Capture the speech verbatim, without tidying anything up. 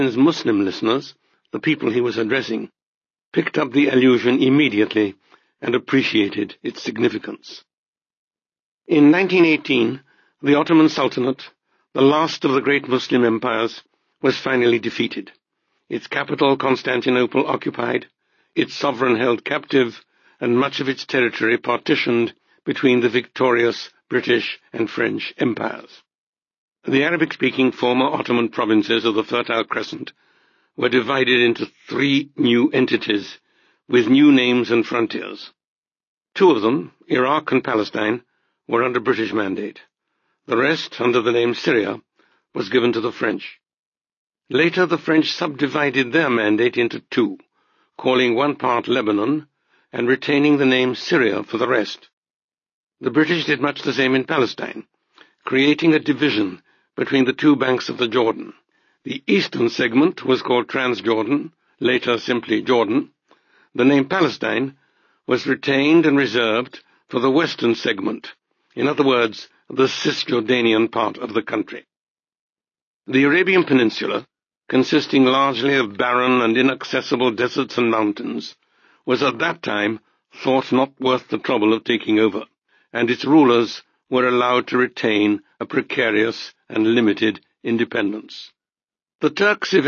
His Muslim listeners, the people he was addressing, picked up the allusion immediately and appreciated its significance. In nineteen eighteen, the Ottoman Sultanate, the last of the great Muslim empires, was finally defeated, its capital Constantinople occupied, its sovereign held captive, and much of its territory partitioned between the victorious British and French empires. The Arabic-speaking former Ottoman provinces of the Fertile Crescent were divided into three new entities with new names and frontiers. Two of them, Iraq and Palestine, were under British mandate. The rest, under the name Syria, was given to the French. Later the French subdivided their mandate into two, calling one part Lebanon and retaining the name Syria for the rest. The British did much the same in Palestine, creating a division between the two banks of the Jordan. The eastern segment was called Transjordan, later simply Jordan. The name Palestine was retained and reserved for the western segment, in other words, the Cisjordanian part of the country. The Arabian Peninsula, consisting largely of barren and inaccessible deserts and mountains, was at that time thought not worth the trouble of taking over, and its rulers were allowed to retain a precarious and limited independence. The Turks eventually